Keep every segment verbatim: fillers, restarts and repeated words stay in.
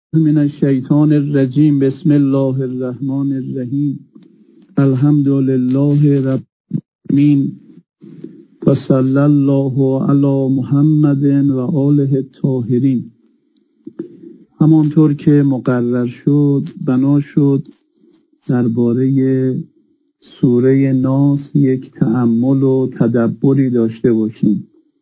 من الشیطان الرجیم. بسم الله الرحمن الرحیم. الحمد لله رب العالمین و صلی الله علی محمد و آله الطاهرین. همانطور که مقرر شد بنا شد درباره سوره ناس یک تأمل و تدبری داشته باشیم.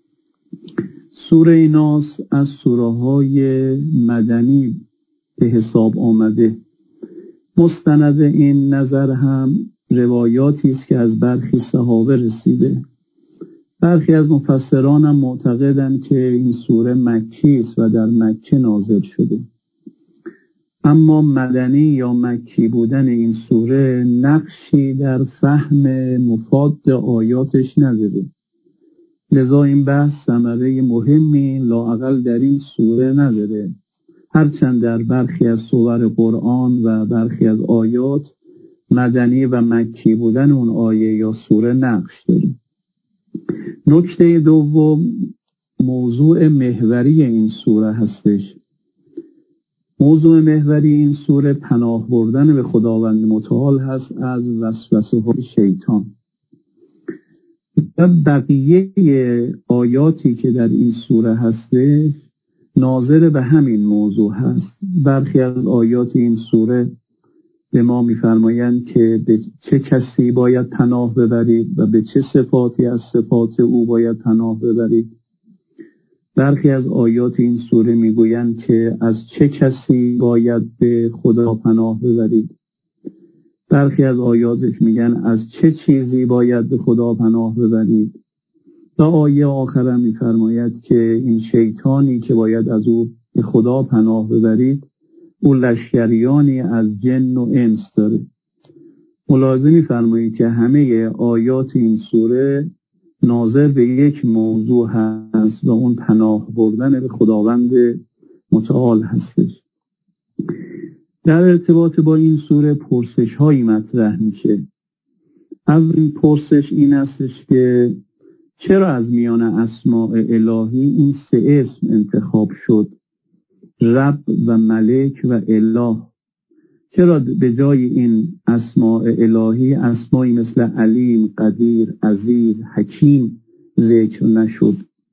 سوره ناس از سوره های مدنی به حساب آمده. مستند این نظر هم روایاتی است که از برخی صحابه رسیده. برخی از مفسران هم معتقدند که این سوره مکی است و در مکه نازل شده. اما مدنی یا مکی بودن این سوره نقشی در فهم مفاد آیاتش نداره. لذا این بحث ثمره مهمی لااقل در این سوره نداره، هرچند در برخی از سور قرآن و برخی از آیات مدنی و مکی بودن اون آیه یا سوره نقش داره. نکته دوم موضوع محوری این سوره هستش. موضوع محوری این سوره پناه بردن به خداوند متعال هست از وسوسه های شیطان. و بقیه آیاتی که در این سوره هستش ناظر به همین موضوع هست. برخی از آیات این سوره به ما می‌فرمایند که به چه کسی باید پناه ببرید و به چه صفاتی از صفات او باید پناه ببرید. برخی از آیات این سوره میگویند که از چه کسی باید به خدا پناه ببرید. برخی از آیاتش میگن از چه چیزی باید به خدا پناه ببرید. و آیه آخر میفرماید که این شیطانی که باید از او به خدا پناه ببرید او لشکریانی از جن و انس داره. ملاحظه میفرمایید که همه آیات این سوره ناظر به یک موضوع هست و اون پناه بردن به خداوند متعال هستش. در ارتباط با این سوره پرسش هایی مطرح میشه. اولین پرسش این هستش که چرا از میان اسماء الهی این سه اسم انتخاب شد؟ رب و ملک و اله. چرا به جای این اسماء الهی اسمایی مثل علیم، قدیر، عزیز، حکیم ذکر نشد؟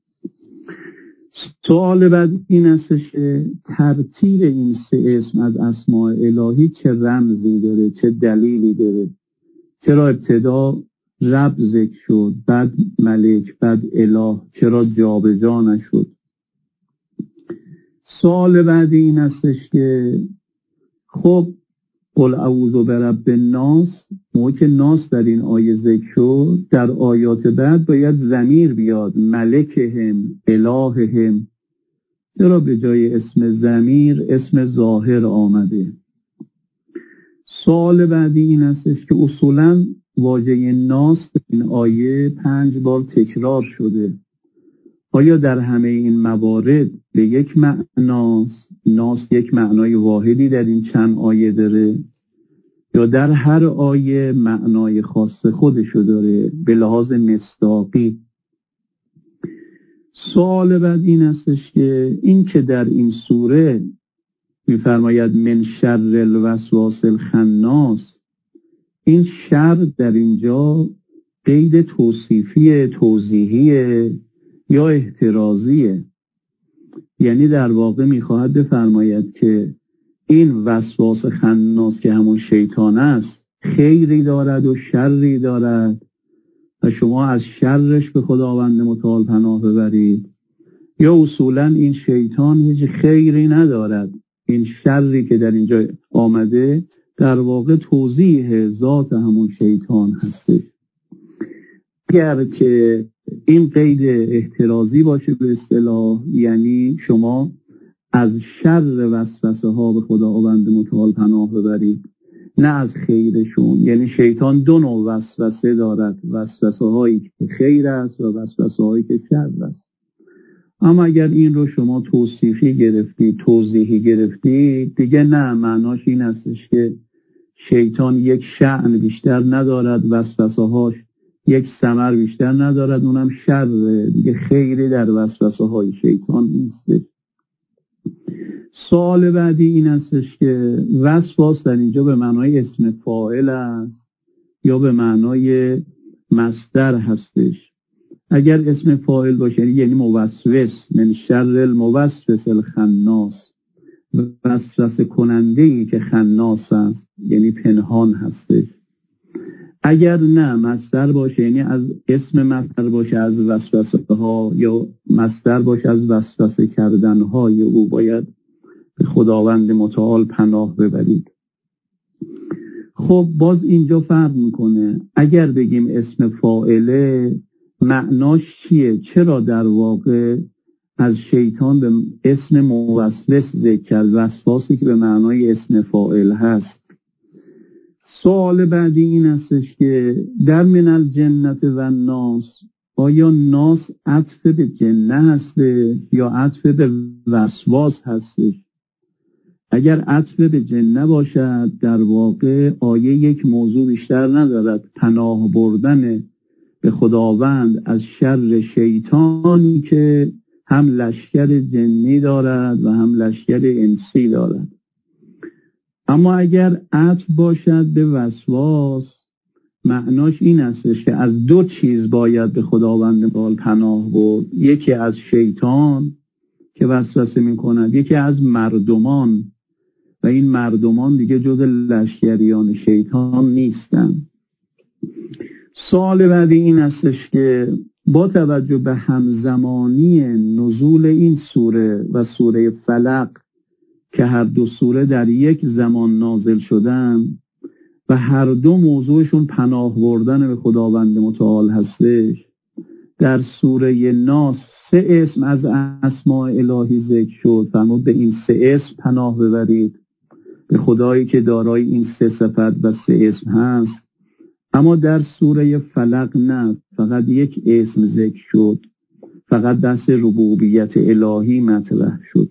سوال بعد این هستش که ترتیب این سه اسم از اسماء الهی چه رمزی داره، چه دلیلی داره؟ چرا ابتدا رب ذکر شد، بعد ملک، بعد اله؟ چرا جابجا نشد؟ سوال بعدی این هستش که خب قل اعوذ برب الناس، موقع که ناس در این آیه ذکر شد در آیات بعد باید ضمیر بیاد، ملکهم، الههم. چرا به جای اسم ضمیر اسم ظاهر آمده؟ سوال بعدی این هستش که اصولاً واژه ناس در این آیه پنج بار تکرار شده. آیا در همه این موارد به یک معناست؟ ناس یک معنای واحدی در این چند آیه داره یا در هر آیه معنای خاص خودشو داره به لحاظ مصداقی؟ سوال بعد این هستش که این که در این سوره می‌فرماید من شر الوسواس الخناس، این شر در اینجا قید توصیفی، توضیحیه یا احترازیه؟ یعنی در واقع میخواهد بفرماید که این وسواس خناس که همون شیطان است خیری دارد و شری دارد و شما از شرش به خداوند متعال پناه ببرید، یا اصولا این شیطان هیچ خیری ندارد؟ این شری که در اینجا آمده در واقع توضیح ذات همون شیطان هستش. اگر که این قید احترازی باشه به اصطلاح، یعنی شما از شر وسوسه ها به خداوند متعال پناه ببرید نه از خیرشون. یعنی شیطان دو نوع وسوسه دارد، وسوسه هایی که خیر است و وسوسه هایی که شر است. اما اگر این رو شما توصیفی گرفتی، توضیحی گرفتی، دیگه نه، معناش این هستش که شیطان یک شأن بیشتر ندارد، وسوسه هاش یک ثمر بیشتر ندارد، اونم شر. دیگه خیری در وسوسه های شیطان نیست. سوال بعدی این هستش که وسواس در اینجا به معنای اسم فاعل است یا به معنای مصدر هستش؟ اگر اسم فاعل باشه یعنی موسوس، من شر الموسوس الخناس، وسوسه کننده ای که خناس است یعنی پنهان هستش. اگر نه مصدر باشه یعنی از اسم مصدر باشه از وسوسه ها یا مصدر باشه از وسوسه کردن های او، باید به خداوند متعال پناه ببرید. خب باز اینجا فرق میکنه. اگر بگیم اسم فاعله معناش چیه؟ چرا در واقع از شیطان به اسم موسوس ذکر کرد، وسواسی که به معنای اسم فاعل هست؟ سوال بعدی این هستش که در من الجنت و الناس، آیا ناس عطف به جنه هسته یا عطف به وسواس هستش؟ اگر عطف به جنه باشد در واقع آیه یک موضوع بیشتر ندارد، پناه بردن به خداوند از شر شیطانی که هم لشکر جنی دارد و هم لشکر انسی دارد. اما اگر عطف باشد به وسواس معناش این استش که از دو چیز باید به خداوند متعال پناه برد، یکی از شیطان که وسوسه می کند، یکی از مردمان و این مردمان دیگه جز لشکریان شیطان نیستن. سوال بعدی این استش که با توجه به همزمانی نزول این سوره و سوره فلق که هر دو سوره در یک زمان نازل شدن و هر دو موضوعشون پناه بردن به خداوند متعال هستش، در سوره ناس سه اسم از اسماء الهی ذکر شد، فرمود به این سه اسم پناه ببرید، به خدایی که دارای این سه صفت و سه اسم هست. اما در سوره فلق نه، فقط یک اسم ذکر شد، فقط بحث ربوبیت الهی مطرح شد.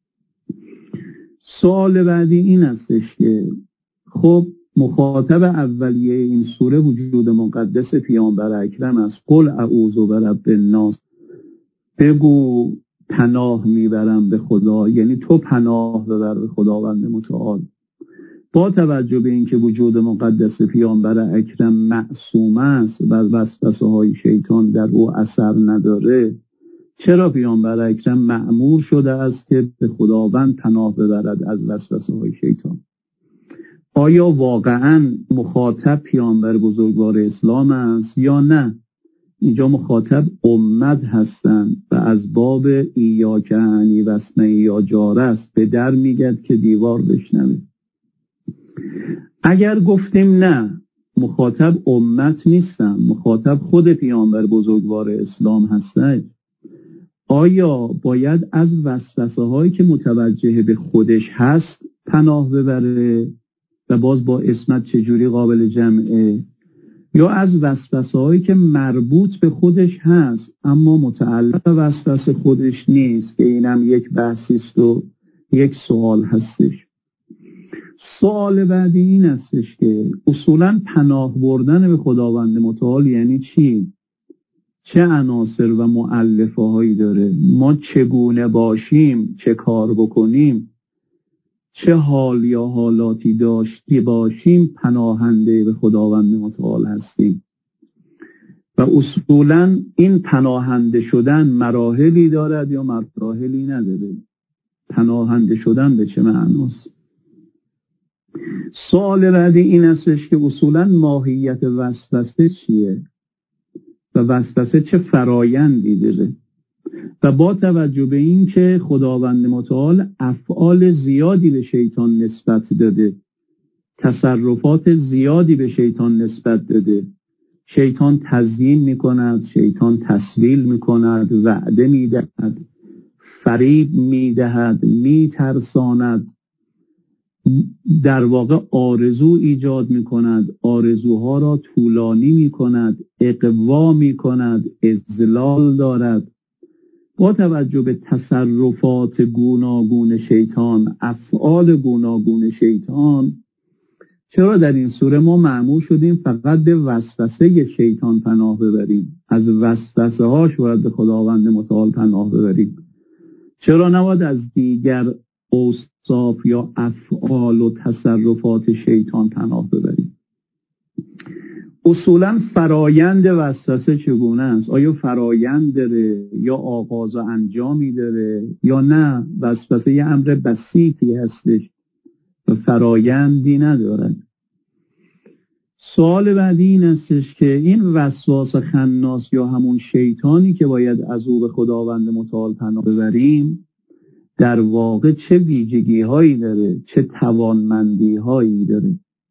سوال بعدی این استش که خب مخاطب اولیه این سوره وجود مقدس پیامبر اکرم است. قل اعوذ برب الناس، بگو پناه میبرم به خدا، یعنی تو پناه ببر به خداوند متعال. با توجه به اینکه وجود مقدس پیامبر اکرم معصوم است و وسوسه های شیطان در او اثر نداره، چرا پیامبر اکرم مأمور شده است که به خداوند پناه ببرد از وسوسه های شیطان؟ آیا واقعا مخاطب پیامبر بزرگوار اسلام است یا نه؟ اینجا مخاطب امت هستند و از باب ایاک عنی و اسمع یا جاره است، به در میگد که دیوار بشنوه. اگر گفتیم نه مخاطب امت نیستن، مخاطب خود پیامبر بزرگوار اسلام هستند، آیا باید از وسوسه هایی که متوجه به خودش هست پناه ببره و باز با اسمت چجوری قابل جمعه، یا از وسوسه هایی که مربوط به خودش هست اما متعلق به وسوسه خودش نیست، که اینم یک بحثی است و یک سوال هستش. سوال بعدی این هستش که اصولا پناه بردن به خداوند متعال یعنی چی؟ چه عناصر و مؤلفه هایی داره؟ ما چگونه باشیم، چه کار بکنیم، چه حال یا حالاتی داشتی باشیم پناهنده به خداوند متعال هستیم. و اصولا این پناهنده شدن مراحلی دارد یا مراحلی نداره؟ پناهنده شدن به چه معناست؟ سوال بعدی این استش که اصولا ماهیت وسوسه چیه و وسوسه چه فرایندی داره؟ و با توجه به این که خداوند متعال افعال زیادی به شیطان نسبت داده، تصرفات زیادی به شیطان نسبت داده، شیطان تزیین می کند، شیطان تسویل می کند، وعده می دهد، فریب می دهد، می ترساند، در واقع آرزو ایجاد می کند، آرزوها را طولانی می کند، اغوا می کند، اذلال دارد. با توجه به تصرفات گوناگون شیطان، افعال گوناگون شیطان، چرا در این سوره ما مأمور شدیم فقط به وسوسه شیطان پناه ببریم؟ از وسوسه هاش باید به خداوند متعال پناه ببریم. چرا نباید از دیگر اوصاف یا افعال و تصرفات شیطان پناه ببریم؟ اصولا فرایند وسوسه چگونه است؟ آیا فرایند داره یا آغاز و انجامی داره یا نه وسوسه یه امر بسیطی هستش و فرایندی ندارد؟ سوال بعدی این استش که این وسواس خناس یا همون شیطانی که باید از او به خداوند متعال پناه ببریم در واقع چه ویژگی هایی داره، چه توانمندی هایی داره؟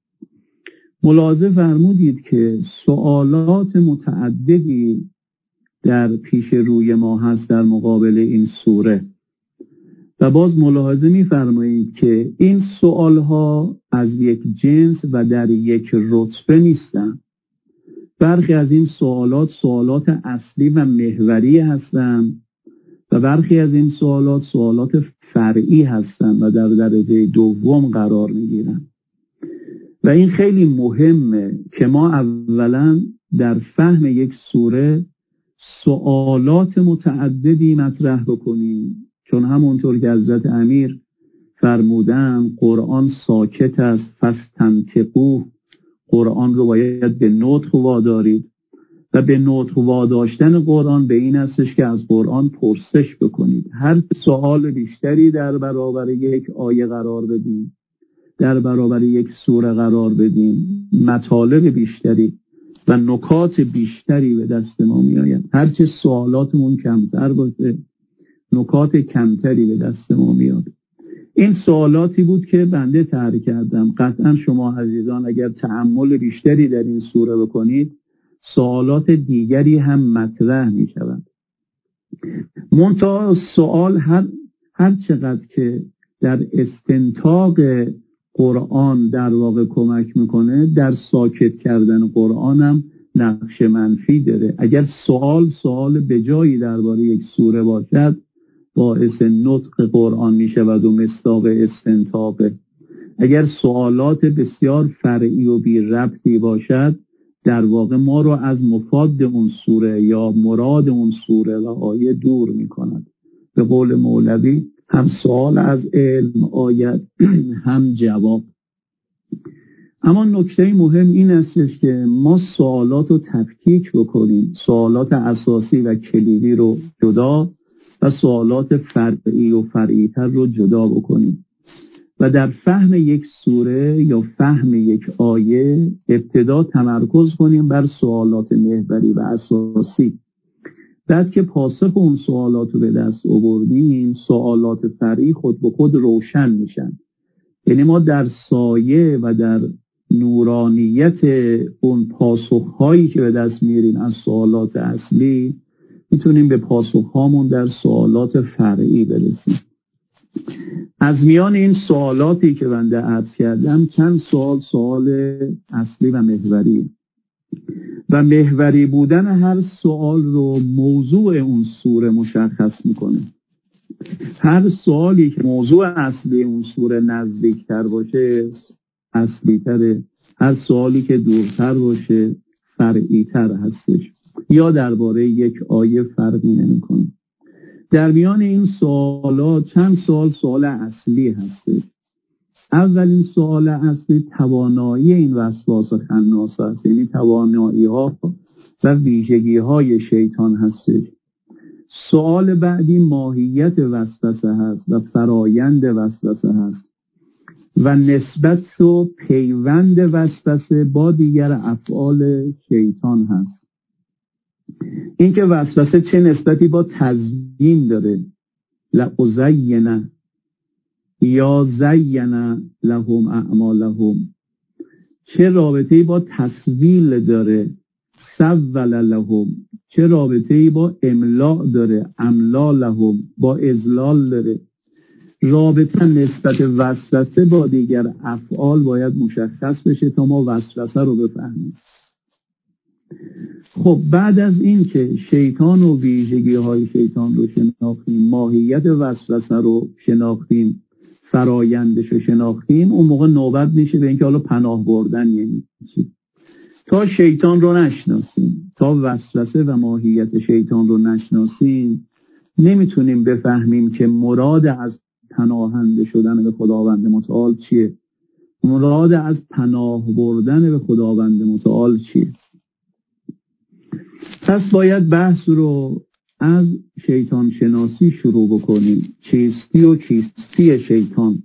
ملاحظه فرمودید که سوالات متعددی در پیش روی ما هست در مقابل این سوره و باز ملاحظه می‌فرمایید که این سوالها از یک جنس و در یک رتبه نیستند. برخی از این سوالات سوالات اصلی و محوری هستند و برخی از این سوالات سوالات فرعی هستند و در درجه دوم قرار می‌گیرند. و این خیلی مهمه که ما اولا در فهم یک سوره سوالات متعددی مطرح بکنیم، چون همونطور که حضرت امیر فرمودن قرآن ساکت است فاستنطقوه، قرآن رو باید به نطق وادارید و به نطق واداشتن قرآن به این استش که از قرآن پرسش بکنید. هر سوال بیشتری در برابر یک آیه قرار بدیم، در برابر یک سوره قرار بدیم، مطالب بیشتری و نکات بیشتری به دست ما می آید. هرچه سوالاتمون کمتر باشه نکات کمتری به دست ما میاد. این سوالاتی بود که بنده طرح کردم. قطعا شما عزیزان اگر تأمل بیشتری در این سوره بکنید سوالات دیگری هم مطرح می شود. منتها سوال هر, هر چقدر که در استنتاق قرآن در واقع کمک میکنه در ساکت کردن قرآن هم نقش منفی داره. اگر سوال سوال به جایی درباره یک سوره باشد باعث نطق قرآن می شود و مصداق استنتاق. اگر سوالات بسیار فرعی و بی ربطی باشد در واقع ما رو از مفاد اون سوره یا مراد اون سوره و آیه دور می کند. به قول مولوی هم سوال از علم آید هم جواب. اما نکته مهم این استش که ما سوالات رو تفکیک بکنیم، سوالات اساسی و کلیدی رو جدا و سوالات فرعی و فرعی‌تر رو جدا بکنیم و در فهم یک سوره یا فهم یک آیه ابتدا تمرکز کنیم بر سوالات محوری و اساسی. بعد که پاسخ اون سوالات رو به دست آوردیم سوالات فرعی خود به خود روشن میشن. یعنی ما در سایه و در نورانیت اون پاسخهایی که به دست میاریم از سوالات اصلی میتونیم به پاسخهامون در سوالات فرعی برسیم. از میان این سوالاتی که بنده عرض کردم چند سوال سوال اصلی و محوری و محوری بودن هر سوال رو موضوع اون سوره مشخص میکنه. هر سوالی که موضوع اصلی اون سوره نزدیکتر باشه اصلی تره، هر سوالی که دورتر باشه فرعی تر هستش یا درباره یک آیه فرقی نمیکنه. در میان این سوالات چند سوال سوال اصلی هستش. اولین سوال اصلی توانایی این وسواس خناس است، یعنی توانایی ها و ویژگی های شیطان هستش. سوال بعدی ماهیت وسوسه هست و فرایند وسوسه هست و نسبت و پیوند وسوسه با دیگر افعال شیطان هست. اینکه وسوسه چه نسبتی با تزیین داره، لأزینه یا زین لهم اعمالهم، چه رابطه‌ای با تسویل داره، سول لهم، چه رابطه‌ای با املاء داره، املا لهم، با اضلال داره. رابطه نسبت وسوسه با دیگر افعال باید مشخص بشه تا ما وسوسه رو بفهمیم. خب بعد از این که شیطان و ویژگی های شیطان رو شناختیم، ماهیت وسوسه رو شناختیم، فرایندش رو شناختیم، اون موقع نوبت میشه به اینکه حالا پناه بردن یعنی چی. تا شیطان رو نشناسیم، تا وسوسه و ماهیت شیطان رو نشناسیم نمیتونیم بفهمیم که مراد از پناهنده شدن به خداوند متعال چیه، مراد از پناه بردن به خداوند متعال چیه. پس باید بحث رو از شیطان شناسی شروع بکنیم. چیستی و کیستی شیطان.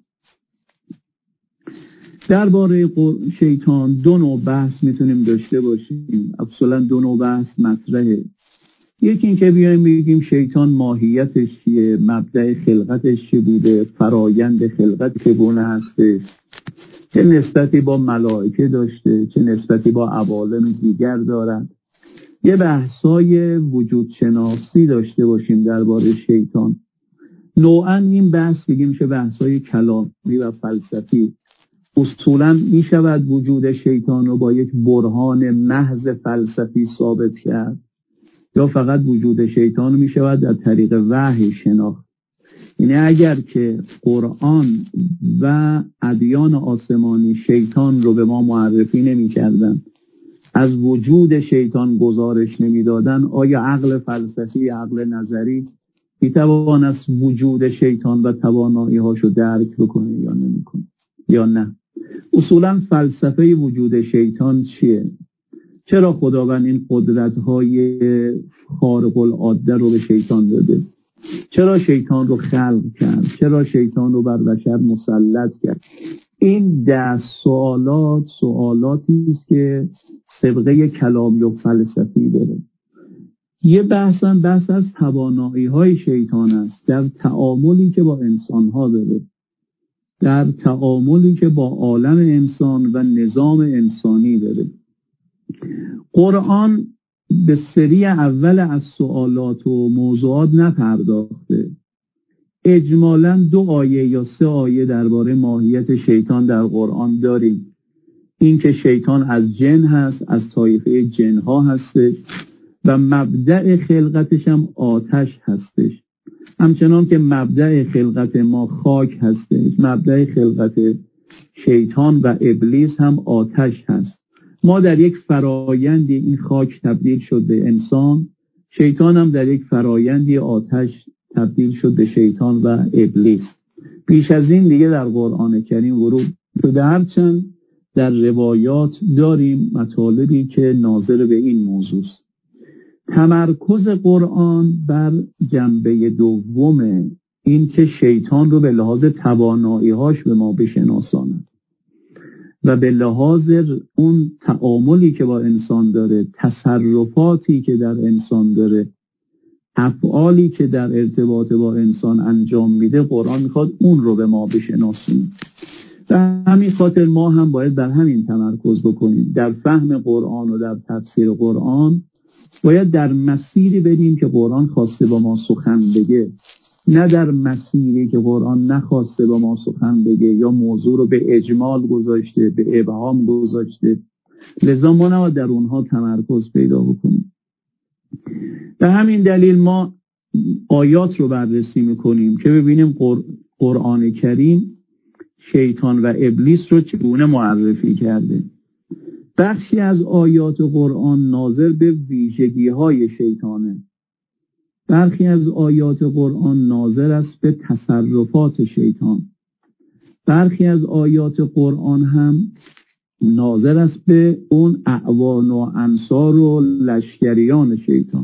درباره شیطان دو نوع بحث میتونیم داشته باشیم. اصلا دو نوع بحث مطرحه. یکی این که بیایم بگیم شیطان ماهیتش چیه، مبدأ خلقتش چی بوده، فرایند خلقت چگونه هستش، چه نسبتی با ملائکه داشته، چه نسبتی با عوالم دیگر دارد. یه بحثای وجود شناسی داشته باشیم درباره شیطان. نوعاً این بحث دیگه میشه بحثای کلامی و فلسفی. اصولاً میشود وجود شیطان رو با یک برهان محض فلسفی ثابت کرد، یا فقط وجود شیطان میشود در طریق وحی شناخت. یعنی اگر که قرآن و ادیان آسمانی شیطان رو به ما معرفی نمی‌کردند، از وجود شیطان گزارش نمی‌دادند، آیا عقل فلسفی، عقل نظری می‌توانست وجود شیطان و توانایی‌هاشو درک بکنه یا نمی‌کنه یا نه؟ اصولاً فلسفه وجود شیطان چیه؟ چرا خداوند این قدرت‌های خارق العاده رو به شیطان داده؟ چرا شیطان رو خلق کرد؟ چرا شیطان رو بر بشر مسلط کرد؟ این ده سوالات سوالاتی است که سابقه کلامی و فلسفی داره. یه بحثا بحث از توانایی‌های شیطان است در تعاملی که با انسان‌ها داره، در تعاملی که با عالم انسان و نظام انسانی داره. قرآن به سری اول از سوالات و موضوعات نپرداخته. اجمالاً دو آیه یا سه آیه درباره ماهیت شیطان در قرآن داریم. این که شیطان از جن هست، از طایفه جنها هستش و مبدأ خلقتش هم آتش هستش. همچنان که مبدأ خلقت ما خاک هستش، مبدأ خلقت شیطان و ابلیس هم آتش هست. ما در یک فرایندی این خاک تبدیل شد به انسان، شیطان هم در یک فرایندی آتش تبدیل شد به شیطان و ابلیس. بیش از این دیگه در قرآن کریم ورود شده، هرچند در روایات داریم مطالبی که ناظر به این موضوع است. تمرکز قرآن بر جنبه دوم، این که شیطان رو به لحاظ توانایی‌هاش به ما بشناساند و به لحاظ اون تعاملی که با انسان داره، تصرفاتی که در انسان داره، افعالی که در ارتباط با انسان انجام میده، قرآن میخواد اون رو به ما بشناسونه. و همین خاطر ما هم باید بر همین تمرکز بکنیم. در فهم قرآن و در تفسیر قرآن باید در مسیری بریم که قرآن خواسته با ما سخن بگه، نه در مسیری که قرآن نخواسته با ما سخن بگه یا موضوع رو به اجمال گذاشته، به ابهام گذاشته. لذا ما نباید در اونها تمرکز پیدا بکنیم. به همین دلیل ما آیات رو بررسی میکنیم که ببینیم قرآن کریم شیطان و ابلیس رو چگونه معرفی کرده. بخشی از آیات قرآن ناظر به ویژگی های شیطانه، برخی از آیات قرآن ناظر است به تصرفات شیطان، برخی از آیات قرآن هم ناظر است به اون اعوان و انصار و لشکریان شیطان.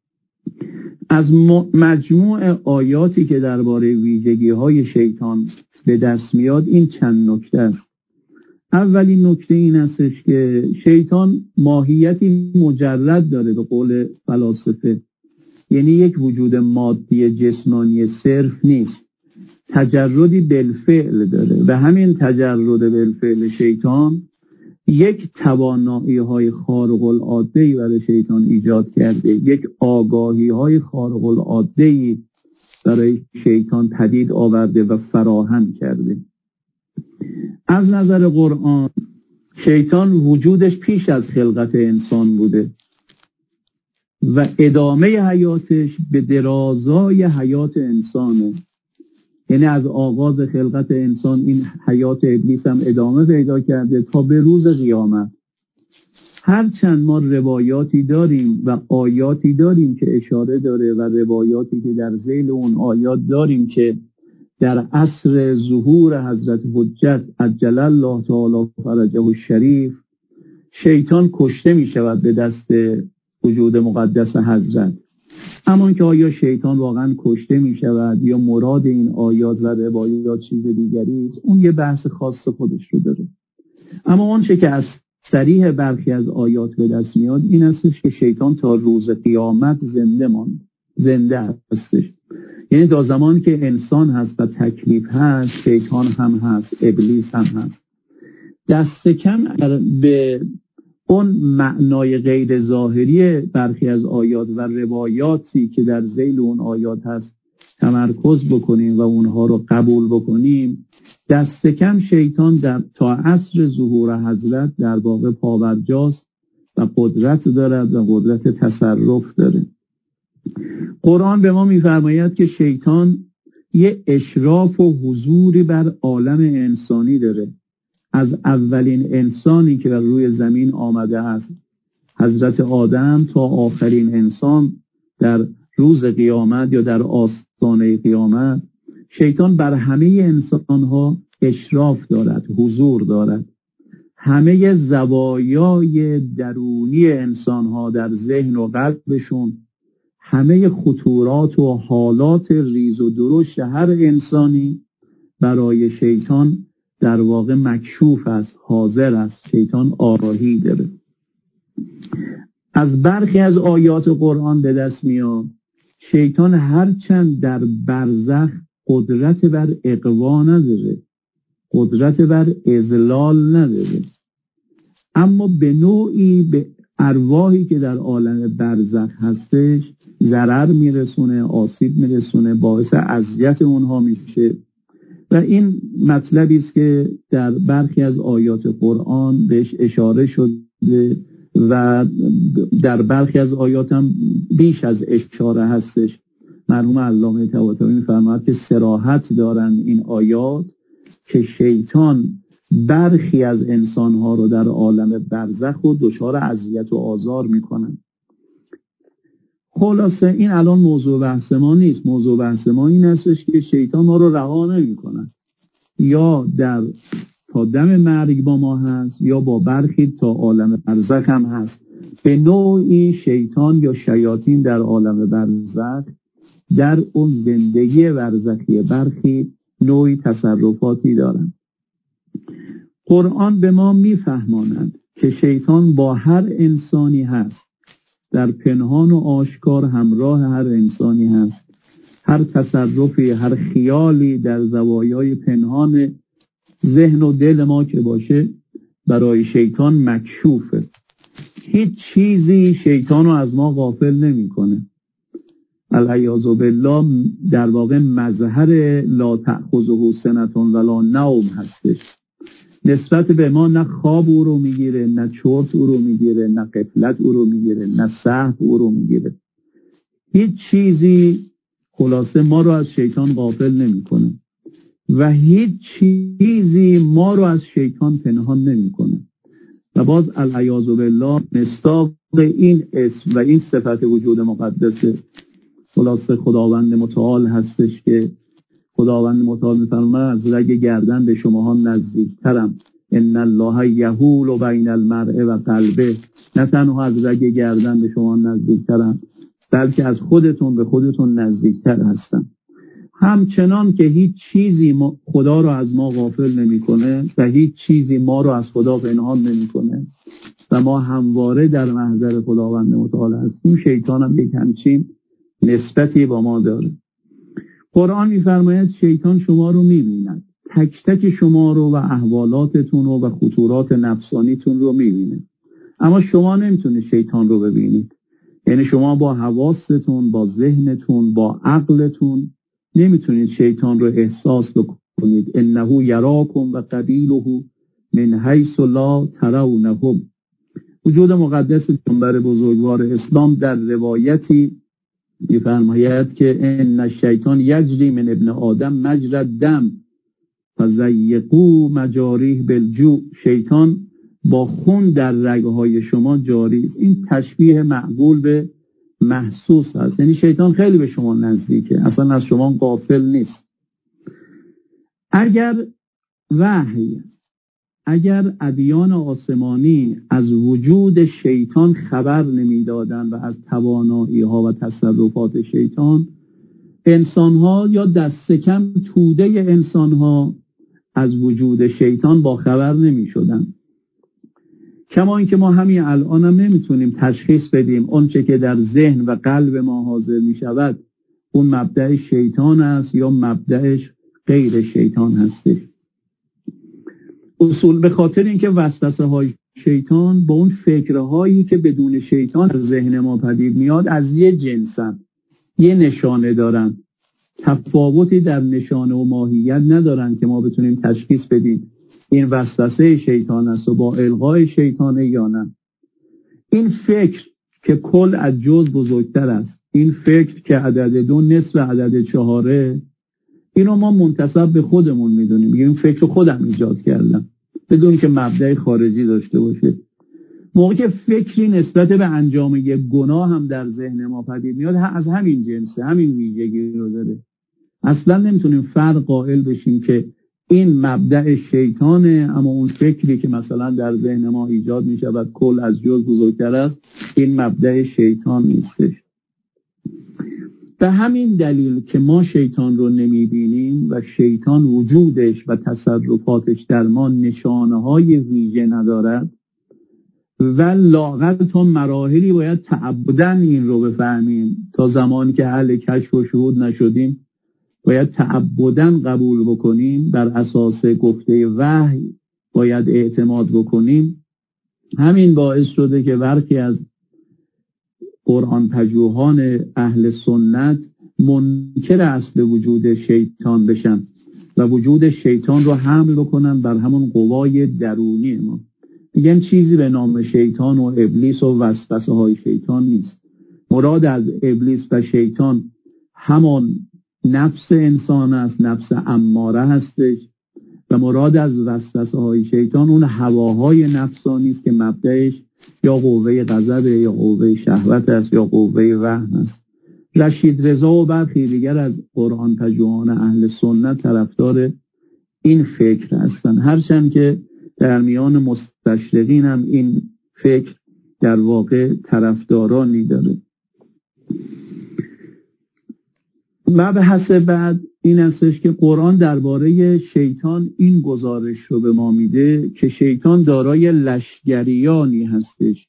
از مجموع آیاتی که درباره ویژگی های شیطان به دست میاد این چند نکته است. اولین نکته این استش که شیطان ماهیتی مجرد داره به قول فلاسفه، یعنی یک وجود مادی جسمانی صرف نیست، تجردی بالفعل داره و همین تجرد بالفعل شیطان یک توانایی های خارق العاده برای شیطان ایجاد کرده، یک آگاهی های خارق العاده برای شیطان پدید آورده و فراهم کرده. از نظر قرآن شیطان وجودش پیش از خلقت انسان بوده و ادامه حیاتش به درازای حیات انسانه. یعنی از آغاز خلقت انسان این حیات ابلیس هم ادامه پیدا کرده تا به روز قیامت. هرچند ما روایاتی داریم و آیاتی داریم که اشاره داره و روایاتی که در ذیل اون آیات داریم که در عصر ظهور حضرت حجت عجل الله تعالی فرجه الشریف شیطان کشته می شود به دست وجود مقدس حضرت. اما که آیا شیطان واقعا کشته می شود یا مراد این آیات و روایات چیز دیگری است، اون یه بحث خاص خودش رو داره. اما اون چه که از صریح برخی از آیات به دست میاد این هستش که شیطان تا روز قیامت زنده ماند، زنده هستش. یعنی تا زمان که انسان هست و تکلیف هست شیطان هم هست، ابلیس هم هست. دست کم به اون معنای غیر ظاهری برخی از آیات و روایاتی که در ذیل اون آیات هست تمرکز بکنیم و اونها رو قبول بکنیم، دست کم شیطان در تا عصر ظهور حضرت در واقع پاورجاست و قدرت دارد و قدرت تصرف داره. قرآن به ما می‌فرماید که شیطان یه اشراف و حضوری بر عالم انسانی داره. از اولین انسانی که بر روی زمین آمده است حضرت آدم تا آخرین انسان در روز قیامت یا در آستانه قیامت، شیطان بر همه انسانها اشراف دارد، حضور دارد. همه زوایای درونی انسانها در ذهن و قلبشون، همه خطورات و حالات ریز و درشت هر انسانی برای شیطان در واقع مکشوف است، حاضر است. شیطان آگاهی داره. از برخی از آیات قرآن به دست میاد شیطان هرچند در برزخ قدرت بر اغوا نداره، قدرت بر اذلال نداره، اما به نوعی به ارواحی که در عالم برزخ هستش ضرر میرسونه، آسیب میرسونه، باعث اذیت اونها میشه. و این مطلبی است که در برخی از آیات قرآن بهش اشاره شده و در برخی از آیات هم بیش از اشاره هستش. مرحوم علامه طباطبایی می‌فرماید که صراحت دارن این آیات که شیطان برخی از انسانها رو در عالم برزخ و دچار اذیت و آزار میکنن. خلاصه این الان موضوع بحث ما نیست. موضوع بحث ما این هستش که شیطان ما رو رها نمی‌کنه، یا در تا دم مرگ با ما هست یا با برخی تا عالم برزخ هم هست. به نوعی شیطان یا شیاطین در عالم برزخ در اون زندگی برزخی برخی نوعی تصرفاتی دارند. قرآن به ما میفهماند که شیطان با هر انسانی هست، در پنهان و آشکار همراه هر انسانی هست. هر تصرفی، هر خیالی در زوایای پنهان ذهن و دل ما که باشه برای شیطان مکشوفه. هیچ چیزی شیطان رو از ما غافل نمی‌کنه. العیاذ بالله در واقع مظهر لا تأخذه سنة ولا نوم هستش. نسبت به ما نه خواب او رو میگیره، نه چرت او رو میگیره، نه غفلت او رو میگیره، نه سهو او رو میگیره. هیچ چیزی خلاصه ما رو از شیطان غافل نمیکنه و هیچ چیزی ما رو از شیطان پنهان نمیکنه. و باز العیاذ بالله مصداق این اسم و این صفت وجود مقدس خلاصه خداوند متعال هستش که خداوند متعال می‌فرماید از رگ گردن به شماها نزدیکترم. ان الله یحول بین المرء و قلبه. نه تنها از رگ گردن به شما نزدیکترم بلکه از خودتون به خودتون نزدیکتر هستم. همچنان که هیچ چیزی خدا رو از ما غافل نمی‌کنه و هیچ چیزی ما رو از خدا پنهان نمی‌کنه و ما همواره در محضر خداوند متعال هستیم، شیطان هم یک همچین نسبتی با ما داره. قرآن می‌فرماید شیطان شما رو می‌بیند، تک تک شما رو و احوالاتتون رو و خطورات نفسانیتون رو می‌بینه، اما شما نمی‌تونید شیطان رو ببینید. یعنی شما با حواستون، با ذهنتون، با عقلتون نمی‌تونید شیطان رو احساس بکنید. انه یراکم و قبیله من حیث لا ترونهم. وجود مقدس پیامبر بزرگوار اسلام در روایتی می‌فرماید که ان الشیطان یجری من ابن آدم مجرى الدم فزیقوا مجاریه بالجوع. شیطان با خون در رگهای شما جاری است. این تشبیه معقول به محسوس است، یعنی شیطان خیلی به شما نزدیکه، اصلا از شما غافل نیست. اگر وحی اگر ادیان آسمانی از وجود شیطان خبر نمیدادند و از توانایی ها و تصرفات شیطان، انسان ها یا دست کم توده انسان ها از وجود شیطان با خبر نمی شدن. کما اینکه ما همین الان هم نمیتونیم تشخیص بدیم اونچه که در ذهن و قلب ما حاضر می شود اون مبدأ شیطان است یا مبدأش غیر شیطان هستش. اصول به خاطر اینکه وسوسه های شیطان با اون فکرهایی که بدون شیطان از ذهن ما پدید میاد از یه جنسن، یه نشانه دارن، تفاوتی در نشانه و ماهیت ندارن که ما بتونیم تشخیص بدیم این وسوسه شیطان است و با الغای شیطانه یا نه. این فکر که کل از جز بزرگتر است، این فکر که عدد دو نصف عدد چهاره، اینو ما منتسب به خودمون میدونیم، میگیم این فکر خودم ایجاد کردم بدون که مبدأ خارجی داشته باشه. موقعی که فکری نسبت به انجام یک گناه هم در ذهن ما پدید میاد از همین جنسه، همین ویژگی رو داره. اصلا نمیتونیم فرق قائل بشیم که این مبدأ شیطانه اما اون فکری که مثلا در ذهن ما ایجاد میشود کل از جز بزرگتر است، این مبدأ شیطان نیستش. به همین دلیل که ما شیطان رو نمیبینیم و شیطان وجودش و تصرفاتش در ما نشانه های ویژه ندارد و لااقل تا مراحلی باید تعبداً این رو بفهمیم، تا زمانی که اهل کشف و شهود نشدیم باید تعبداً قبول بکنیم، بر اساس گفته وحی باید اعتماد بکنیم. همین باعث شده که برخی از قرآن پژوهان اهل سنت منکر اصل وجود شیطان بشن و وجود شیطان رو حمل بکنن بر همون قوای درونی ما. میگن چیزی به نام شیطان و ابلیس و وسوسه های شیطان نیست. مراد از ابلیس و شیطان همان نفس انسان است، نفس اماره هستش، و مراد از وسوسه های شیطان اون هواهای نفسانی است که مبدأش یا قوه غضب یا قوه شهوت است یا قوه وهم است. رشید رضا و برخی دیگر از قرآن پژوهان اهل سنت طرفدار این فکر هستند، هرچند که در میان مستشرقین هم این فکر در واقع طرفدارانی داره. مبحث بعد این استش که قرآن درباره شیطان این گزارش رو به ما میده که شیطان دارای لشکریانی هستش،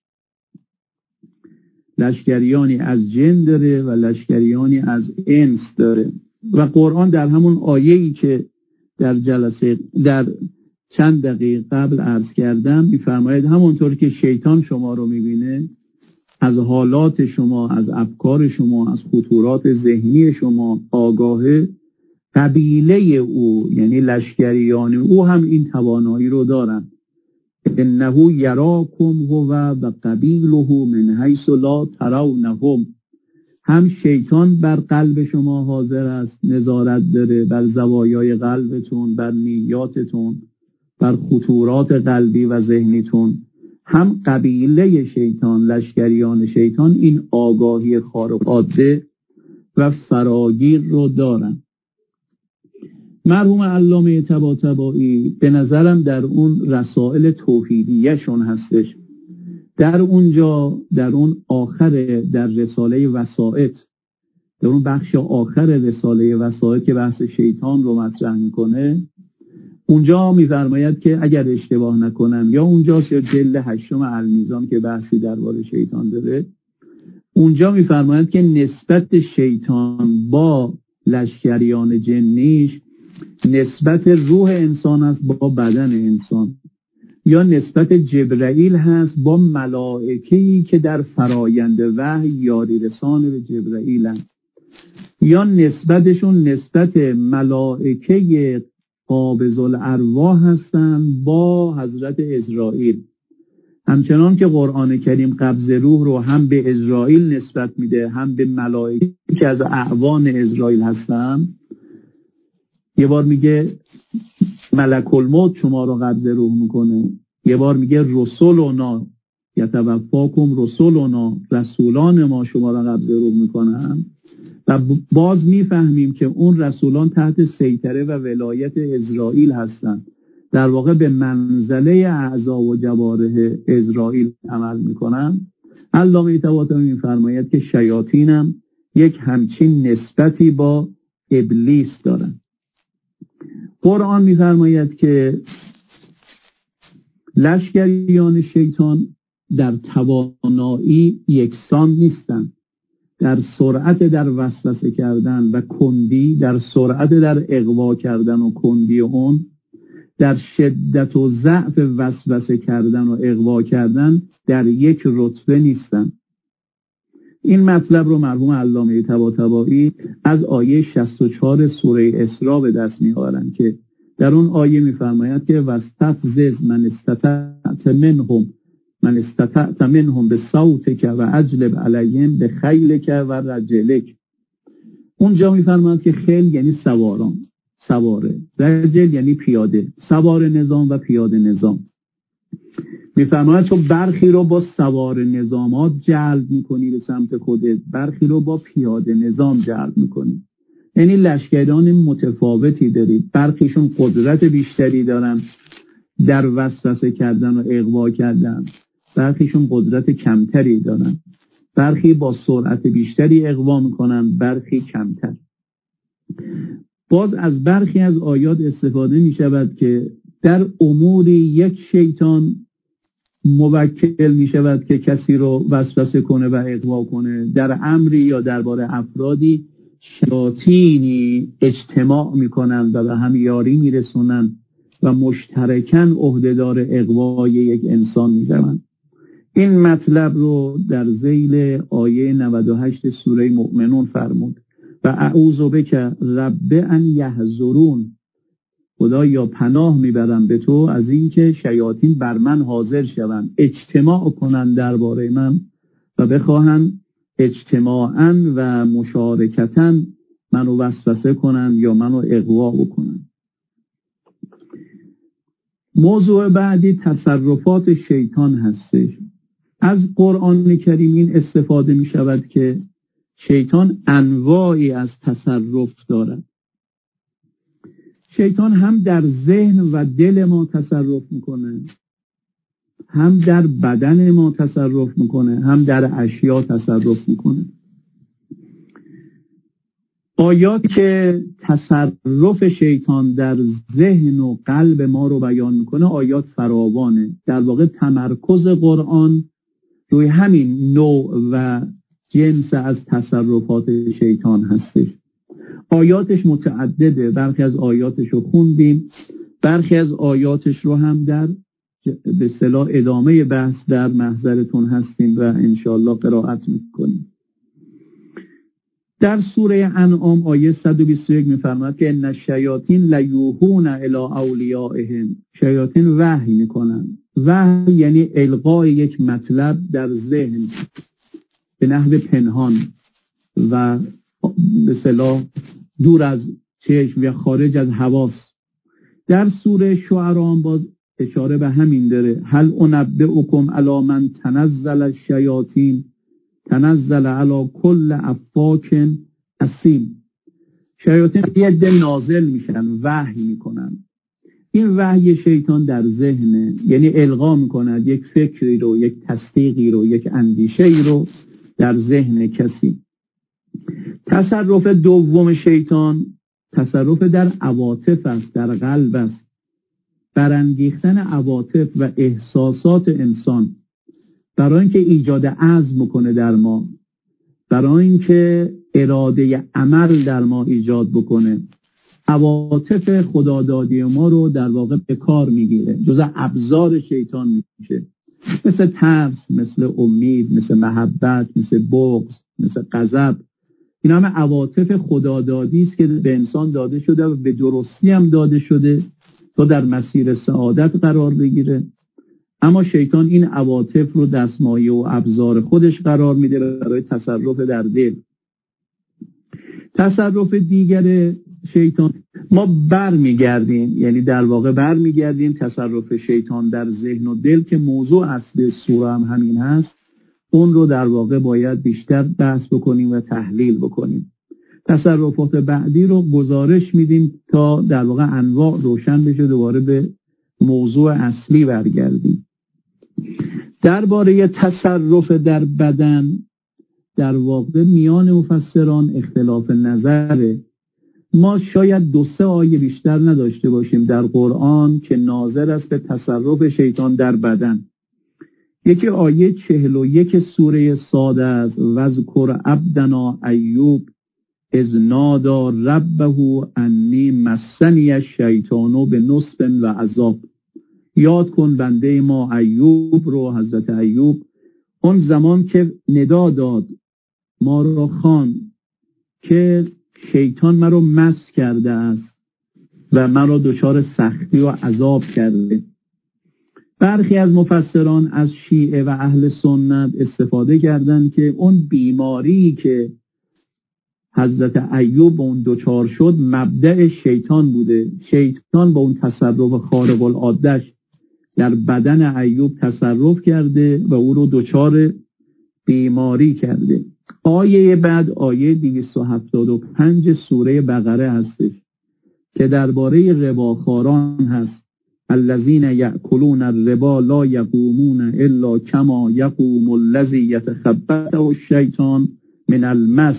لشکریانی از جن داره و لشکریانی از انس داره. و قرآن در همون آیه‌ای که در جلسه در چند دقیقه قبل عرض کردم میفرماید همونطور که شیطان شما رو میبینه، از حالات شما، از افکار شما، از خطورات ذهنی شما آگاهه، قبیله او یعنی لشکریان او هم این توانایی رو دارن. انه یراکم هو و قبیله من حیث لا ترونهم. هم شیطان بر قلب شما حاضر است، نظارت داره بر زوایای قلبتون، بر نیاتتون، بر خطورات قلبی و ذهنیتون. هم قبیله شیطان، لشکریان شیطان، این آگاهی خارق العاده و فراگیر رو دارن. مرحوم علامه طباطبایی به نظرم در اون رسائل توحیدیه شون هستش، در اونجا در اون آخر در رساله وسائط، در اون بخش آخر رساله وسائط که بحث شیطان رو مطرح میکنه، اونجا میفرماید که اگر اشتباه نکنم یا اونجاست یا جلد هشتم المیزان که بحثی درباره شیطان داره، اونجا میفرماید که نسبت شیطان با لشکریان جنیش نسبت روح انسان است با بدن انسان، یا نسبت جبرائیل هست با ملائکه‌ای که در فرایند وحی یاری رسان به جبرائیل هست، یا نسبتشون نسبت ملائکه قابض الارواح هستند با حضرت اسرائیل. همچنان که قرآن کریم قبض روح رو هم به اسرائیل نسبت میده هم به ملائکه که از اعوان اسرائیل هستن. یه بار میگه ملک الموت شما رو قبض روح میکنه، یه بار میگه رسولنا یتوفاکم رسولنا، رسولان ما شما را قبض روح میکنن. و باز میفهمیم که اون رسولان تحت سیطره و ولایت اسرائیل هستند، در واقع به منزله اعضا و جوارح اسرائیل عمل میکنن. علامه طباطبایی میفرماید که شیاطین هم یک همچین نسبتی با ابلیس دارن. قرآن میفرماید که لشکریان شیطان در توانایی یکسان نیستند، در سرعت در وسوسه کردن و کندی، در سرعت در اغوا کردن و کندی اون، در شدت و ضعف وسوسه کردن و اغوا کردن در یک رتبه نیستند. این مطلب رو مرحوم علامه طباطبایی از آیه شصت و چهار سوره اسراء به دست می‌آورند که در اون آیه می‌فرماید که واستفزز من استطعت منهم من استطعت منهم بصوتک و اجلب علیهم بخیلک و رجلک. اونجا می‌فرماید که خیل یعنی سواران، سواره، رجل یعنی پیاده، سوار نظام و پیاده نظام. میفرماید تو برخی رو با سوار نظامات جلب میکنی به سمت خودت، برخی رو با پیاده نظام جلب میکنی. یعنی لشکران متفاوتی دارید، برخیشون قدرت بیشتری دارن در وسوسه کردن و اغوا کردن، برخیشون قدرت کمتری دارن، برخی با سرعت بیشتری اغوا میکنن، برخی کمتر. باز از برخی از آیات استفاده میشود که در اموری یک شیطان موکل می شود که کسی رو وسوسه کنه و اغوا کنه، در امری یا درباره افرادی شیاطینی اجتماع می کنند و به هم یاری می رسونند و مشترکاً عهدهدار اغوای یک انسان می شوند. این مطلب رو در ذیل آیه نود و هشت سوره مؤمنون فرمود و اعوذ بک رب ان یحضرون، خدا یا پناه میبرم به تو از اینکه شیاطین بر من حاضر شوند، اجتماع کنند درباره من و بخواهند اجتماعاً و مشارکتاً منو وسوسه کنند یا منو اغوا بکنند. موضوع بعدی تصرفات شیطان هستش. از قرآن کریم این استفاده می شود که شیطان انواعی از تصرف دارد. شیطان هم در ذهن و دل ما تصرف میکنه، هم در بدن ما تصرف میکنه، هم در اشیا تصرف میکنه. آیات که تصرف شیطان در ذهن و قلب ما رو بیان میکنه آیات فراوانه. در واقع تمرکز قرآن روی همین نوع و جنس از تصرفات شیطان هستش. آیاتش متعدده، برخی از آیاتش رو خوندیم، برخی از آیاتش رو هم در به اصطلاح ادامه بحث در محضرتون هستیم و انشاءالله قرائت میکنیم. در سوره انعام آیه صد و بیست و یک میفرماید که ان الشیاطین لیوحون الی اولیائهم، شیاطین وحی میکنن. وحی یعنی القای یک مطلب در ذهن به نحو پنهان و به اصطلاح دور از چشم یا خارج از حواس. در سوره شعراء باز اشاره به همین داره. هل انبئکم علی من تنزل الشیاطین تنزل علی کل افاک اثیم. شیاطین یه عده نازل میشن، وحی میکنن. این وحی شیطان در ذهنه، یعنی القا میکند یک فکری رو، یک تصدیقی رو، یک اندیشه‌ای رو در ذهن کسی. تصرف دوم شیطان تصرف در عواطف است، در قلب است. برانگیختن عواطف و احساسات انسان برای اینکه ایجاد عزم کنه در ما، برای اینکه اراده عمل در ما ایجاد بکنه. عواطف خدادادی ما رو در واقع به کار میگیره، جزء ابزار شیطان میشه، مثل ترس، مثل امید، مثل محبت، مثل بغض، مثل غضب. این همه عواطف خدادادی است که به انسان داده شده و به درستی هم داده شده تا در مسیر سعادت قرار بگیره. اما شیطان این عواطف رو دستمایه و ابزار خودش قرار میده برای تصرف در دل. تصرف دیگر شیطان ما برمیگردیم، یعنی در واقع برمیگردیم تصرف شیطان در ذهن و دل که موضوع اصلی سوره هم همین هست، اون رو در واقع باید بیشتر بحث بکنیم و تحلیل بکنیم. تصرفات بعدی رو گزارش میدیم تا در واقع انواع روشن بشه، دوباره به موضوع اصلی برگردیم. درباره تصرف در بدن در واقع میان مفسران اختلاف نظره. ما شاید دو سه آیه بیشتر نداشته باشیم در قرآن که ناظر است به تصرف شیطان در بدن. یکی آیه چهل و یک سوره صاد است، وذکر عبدنا ایوب اذ نادا ربه انی مسنی الشیطان بنصب و عذاب. یاد کن بنده ما ایوب رو، حضرت ایوب، اون زمان که ندا داد، ما رو خوان که شیطان مرا مس کرده است و مرا دچار سختی و عذاب کرده. برخی از مفسران از شیعه و اهل سنت استفاده کردند که اون بیماری که حضرت ایوب اون دچار شد مبدأ شیطان بوده. شیطان با اون تصرف خارق العاده‌اش در بدن ایوب تصرف کرده و او رو دچار بیماری کرده. آیه بعد آیه دویست و هفتاد و پنج سوره بقره هستش که درباره رباخواران هست. الذین یأکلون الربا لا یقومون الا کما یقوم الذی یتخبطه الشیطان من المس.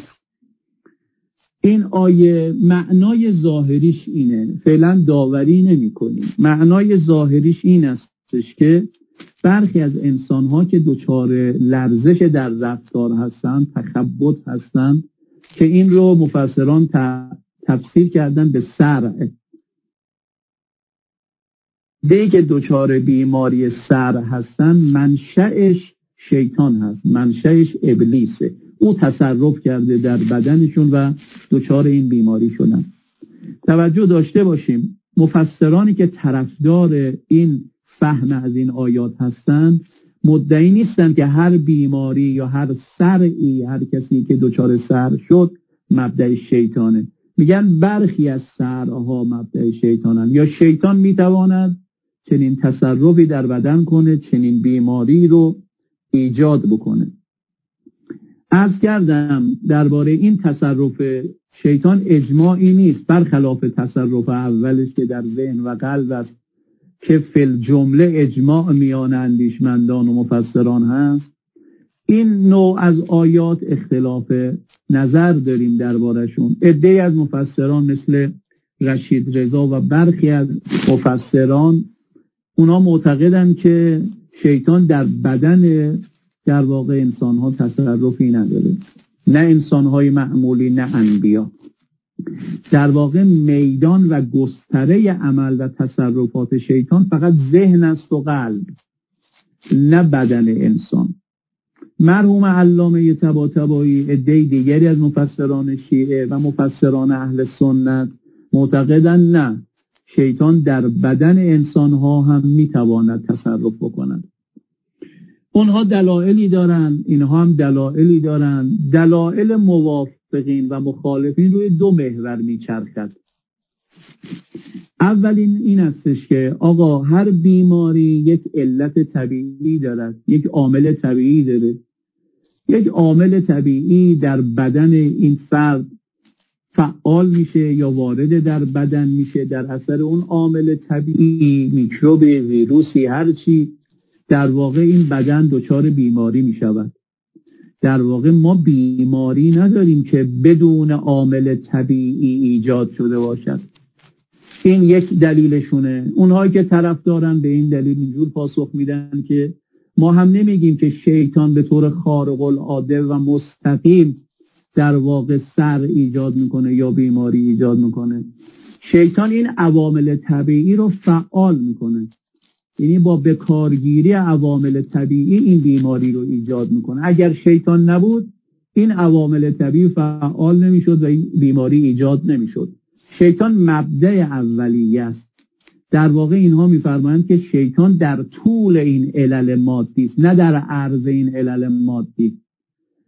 این آیه معنای ظاهریش اینه، فعلا داوری نمی کنیم. معنای ظاهریش این استش که برخی از انسانها که دچار لرزش در رفتار هستند، تخبط هستند، که این رو مفسران تفسیر کردن به سرع. دیگه که دچار بیماری سرع هستند منشأش شیطان هست، منشأش ابلیسه. او تصرف کرده در بدنشون و دچار این بیماری شدن. توجه داشته باشیم مفسرانی که طرفدار این فهم از این آیات هستند مدعی نیستند که هر بیماری یا هر سرعی، هر کسی که دچار سرع شد مبدأ شیطانه. میگن برخی از سرعها مبدأ شیطانن، یا شیطان میتواند چنین تصرفی در بدن کنه، چنین بیماری رو ایجاد بکنه. عرض کردم درباره این تصرف شیطان اجماعی نیست، برخلاف تصرف اولش که در ذهن و قلب است که فی الجمله اجماع میان اندیشمندان و مفسران هست. این نوع از آیات اختلاف نظر داریم دربارشون. عده‌ای از مفسران مثل رشید رضا و برخی از مفسران اونا معتقدند که شیطان در بدن در واقع انسان‌ها تصرفی نداره، نه انسان‌های معمولی نه انبیا. در واقع میدان و گستره عمل و تصرفات شیطان فقط ذهن است و قلب، نه بدن انسان. مرحوم علامه طباطبایی، عده‌ای دیگری از مفسران شیعه و مفسران اهل سنت معتقدند نه، شیطان در بدن انسان‌ها هم میتواند تصرف بکند. اونها دلایلی دارن، اینها هم دلایلی دارن. دلایل موافقین و مخالفین روی دو محور میچرخد. اولین این استش که آقا هر بیماری یک علت طبیعی دارد، یک عامل طبیعی داره. یک عامل طبیعی در بدن این فرد فعال میشه یا وارد در بدن میشه، در اثر اون عامل طبیعی، میکروب، ویروسی، هر چی، در واقع این بدن دچار بیماری میشود. در واقع ما بیماری نداریم که بدون عامل طبیعی ایجاد شده باشد. این یک دلیلشونه. اونهایی که طرف دارن به این دلیل اینجور پاسخ میدن که ما هم نمیگیم که شیطان به طور خارق العاده و مستقیم در واقع سر ایجاد میکنه یا بیماری ایجاد میکنه. شیطان این عوامل طبیعی رو فعال میکنه، یعنی با بکارگیری عوامل طبیعی این بیماری رو ایجاد میکنه. اگر شیطان نبود این عوامل طبیعی فعال نمیشد و این بیماری ایجاد نمیشد. شیطان مبدأ اولیه است. در واقع اینها میفرمایند که شیطان در طول این علل مادی است، نه در عرض این علل مادی.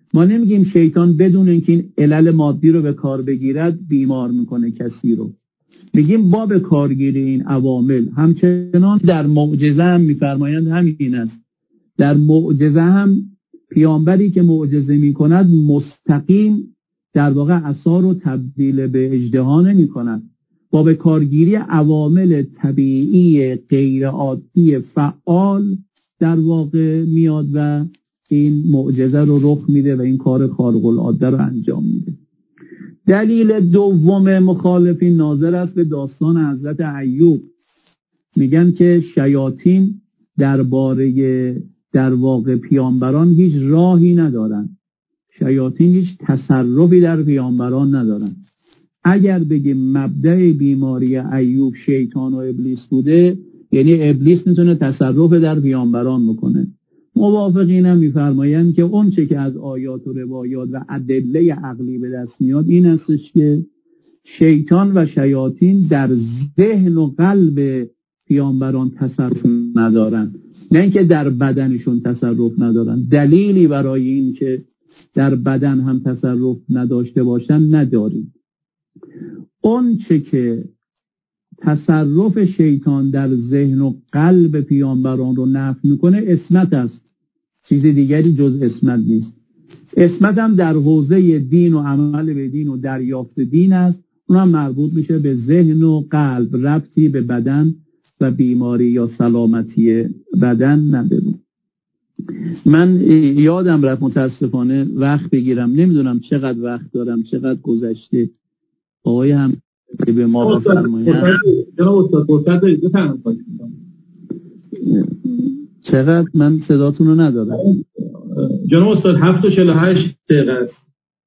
ما نمیگیم شیطان بدون اینکه این علل مادی رو به کار بگیرد بیمار میکنه کسی رو، میگیم با به کارگیری این عوامل. همچنان در معجزه هم میفرمایند همین است. در معجزه هم پیامبری که معجزه میکند مستقیم در واقع عصا رو تبدیل به اژدها نمیکند، با به کارگیری عوامل طبیعی غیر عادی فعال در واقع میاد و این معجزه رو رخ میده و این کار خارق العاده رو انجام میده. دلیل دوم مخالفین ناظر است به داستان حضرت ایوب. میگن که شیاطین درباره در واقع پیامبران هیچ راهی ندارن، شیاطین هیچ تصرفی در پیامبران ندارن. اگر بگیم مبدأ بیماری ایوب شیطان و ابلیس بوده، یعنی ابلیس میتونه تصرف در پیامبران بکنه. موافقین هم میفرمایند که اون چه که از آیات و روایات و ادله عقلی به دست میاد این هستش که شیطان و شیاطین در ذهن و قلب پیامبران تصرف ندارن، نه اینکه در بدنشون تصرف ندارن. دلیلی برای این که در بدن هم تصرف نداشته باشن نداریم. اون چه که تصرف شیطان در ذهن و قلب پیامبران رو نفی میکنه عصمت است، چیز دیگری جز عصمت نیست. عصمت هم در حوزه دین و عمل به دین و دریافت دین است، اون هم مربوط میشه به ذهن و قلب، ربطی به بدن و بیماری یا سلامتی بدن نداره. من یادم رفت متاسفانه وقت بگیرم، نمیدونم چقدر وقت دارم، چقدر گذشته. آقای هم به ما بفرمایید. جناب استاد فرصت دارید بفرمایید. چقدر؟ من صداتون رو ندارم. جناب استاد هفت و چهل و هشت دقیقه است.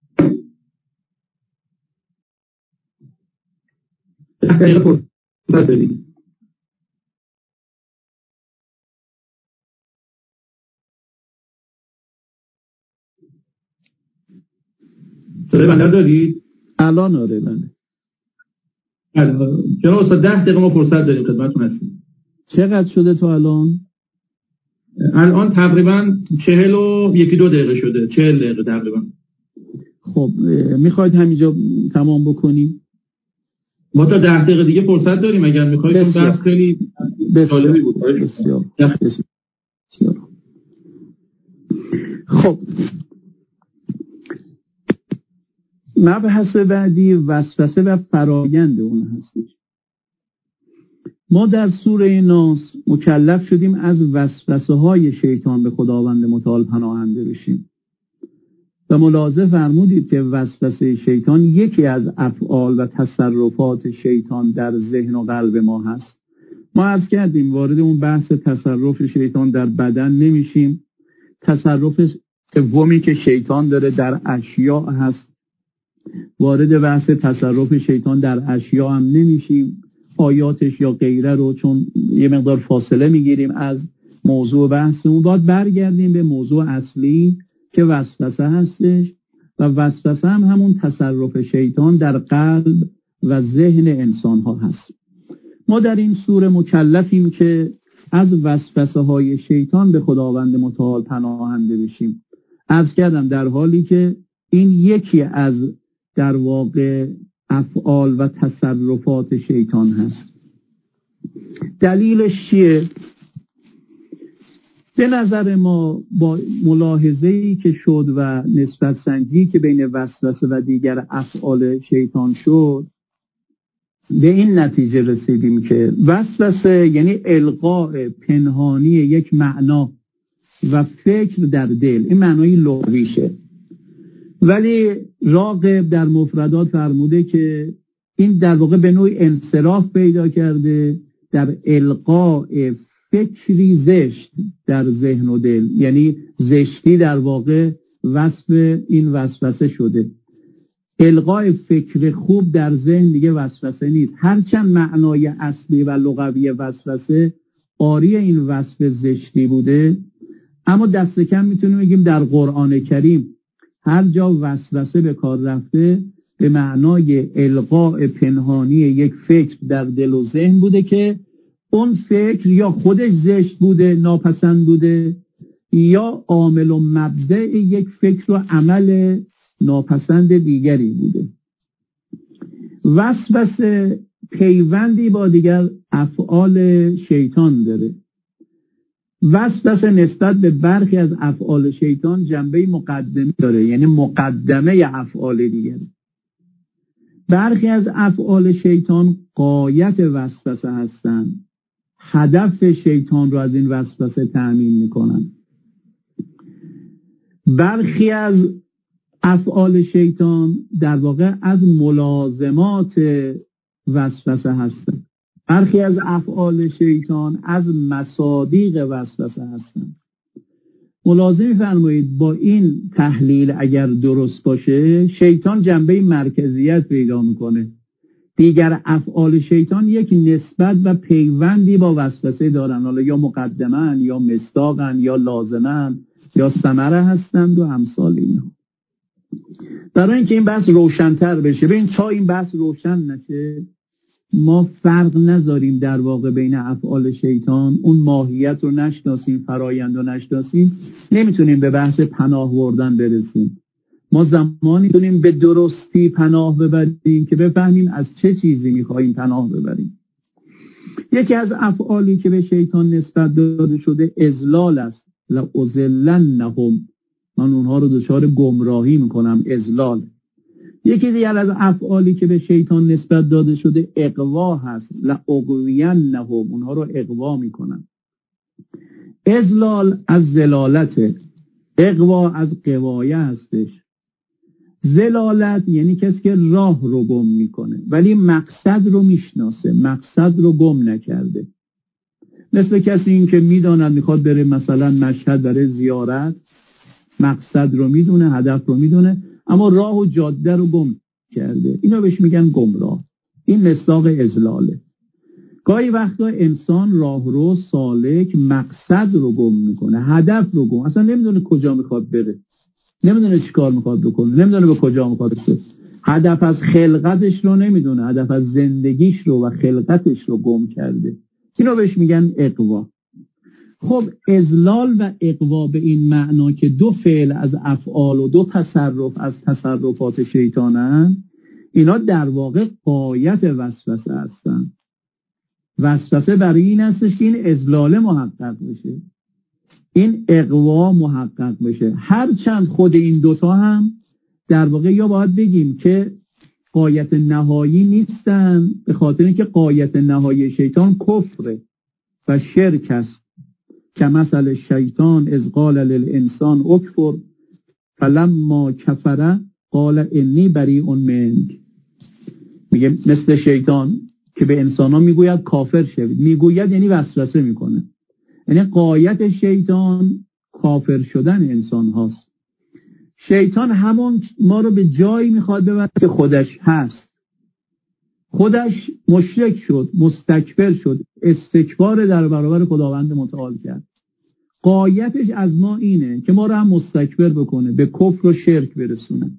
دقیقه فرصت دارید. صدای بنده دارید؟ الان آره بله. جناب استاد ده دقیقه ما فرصت داریم، خدمتتون هستیم. چقدر شده تا الان؟ الان تقریبا چهل و یکی دو دقیقه شده، چهل دقیقه تقریبا. خب میخواید همینجا تمام بکنیم؟ ما تا ده دقیقه دیگه فرصت داریم اگر میخواید، چون بحث خیلی جالبی بود. بسیار بسیار. خب مبحث بعدی وسوسه و فرایند اون هستش. ما در سوره ناس مکلف شدیم از وسوسه های شیطان به خداوند متعال پناهنده بشیم و ملاحظه فرمودید که وسوسه شیطان یکی از افعال و تصرفات شیطان در ذهن و قلب ما هست. ما عرض کردیم وارد اون بحث تصرف شیطان در بدن نمیشیم. تصرف سومی که شیطان داره در اشیاء هست، وارد بحث تصرف شیطان در اشیاء هم نمیشیم. آیاتش یا غیره رو چون یه مقدار فاصله میگیریم از موضوع بحثمون، باید برگردیم به موضوع اصلی که وسوسه هستش و وسوسه هم همون تصرف شیطان در قلب و ذهن انسان ها هست. ما در این سوره مکلفیم که از وسوسه های شیطان به خداوند متعال پناهنده بشیم. عرض کردم در حالی که این یکی از در واقع افعال و تصرفات شیطان هست. دلیلش چیه؟ به نظر ما با ملاحظه‌ای که شد و نسبت سنجی که بین وسوسه و دیگر افعال شیطان شد، به این نتیجه رسیدیم که وسوسه یعنی القاء پنهانی یک معنا و فکر در دل، این معنای لغویشه. ولی راغب در مفردات فرموده که این در واقع به نوعی انصراف پیدا کرده در القاء فکری زشت در ذهن و دل، یعنی زشتی در واقع وصف این وسوسه شده. القاء فکر خوب در ذهن دیگه وسوسه نیست، هرچند معنای اصلی و لغوی وسوسه آری این وصف زشتی بوده، اما دست کم میتونیم بگیم در قرآن کریم هر جا وسوسه به کار رفته به معنای القاء پنهانی یک فکر در دل و ذهن بوده که اون فکر یا خودش زشت بوده، ناپسند بوده، یا عامل و مبدأ یک فکر و عمل ناپسند دیگری بوده. وسوسه پیوندی با دیگر افعال شیطان داره. وسوسه نسبت به برخی از افعال شیطان جنبه مقدمه داره، یعنی مقدمه افعال دیگر. برخی از افعال شیطان غایت وسوسه هستند، هدف شیطان رو از این وسوسه تأمین میکنن. برخی از افعال شیطان در واقع از ملازمات وسوسه هستند. برخی از افعال شیطان از مصادیق وسوسه هستند. ملاحظه فرمایید با این تحلیل اگر درست باشه، شیطان جنبه مرکزیت پیدا میکنه. دیگر افعال شیطان یک نسبت و پیوندی با وسوسه دارن، حالا یا مقدمن یا مصداقن یا لازمن یا ثمره هستند و امثال اینها. برای اینکه این بحث روشن‌تر بشه، ببین تا این بحث روشن نشه ما فرق نذاریم در واقع بین افعال شیطان، اون ماهیت رو نشناسیم، فرایند رو نشناسیم، نمیتونیم به بحث پناه بردن برسیم. ما زمانی میتونیم به درستی پناه ببریم که بفهمیم از چه چیزی میخواییم پناه ببریم. یکی از افعالی که به شیطان نسبت داده شده اضلال است. لأضلنهم، من اونها رو دچار گمراهی میکنم، اضلال. یکی دیگر از افعالی که به شیطان نسبت داده شده اغوا هست. لأغوینهم، اونها رو اغوا میکنم. اضلال از ضلالته، اغوا از غوایه هستش. ضلالت یعنی کسی که راه رو گم میکنه ولی مقصد رو میشناسه، مقصد رو گم نکرده. مثل کسی این که میداند میخواد بره مثلا مشهد برای زیارت، مقصد رو میدونه، هدف رو میدونه، اما راه و جاده رو گم کرده. اینا بهش میگن گمراه. این مصداق اضلاله. گاهی وقتا انسان راهرو سالک مقصد رو گم میکنه، هدف رو گم، اصلا نمیدونه کجا میخواد بره، نمیدونه چیکار میخواد بکنه، نمیدونه به کجا میخواد برسه. هدف از خلقتش رو نمیدونه، هدف از زندگیش رو و خلقتش رو گم کرده. اینو بهش میگن اغوا. خب اضلال و اغوا به این معنا که دو فعل از افعال و دو تصرف از تصرفات شیطانن، اینا در واقع غایت وسوسه هستن. وسوسه برای این هستش که این اضلال محقق بشه، این اغوا محقق بشه. هرچند خود این دوتا هم در واقع یا باید بگیم که غایت نهایی نیستن، به خاطر اینکه غایت نهایی شیطان کفره و شرک است. که مثل شیطان از قال للانسان اکفر فلما کفر قال انی بریء منک. میگه مثل شیطان که به انسان ها میگوید کافر شوید، میگوید یعنی وسوسه میکنه، یعنی غایت شیطان کافر شدن انسان هاست. شیطان همون ما رو به جایی میخواد ببره که خودش هست. خودش مشرک شد، مستکبر شد، استکبار در برابر خداوند متعال کرد. غایتش از ما اینه که ما رو هم مستکبر بکنه، به کفر و شرک برسونه.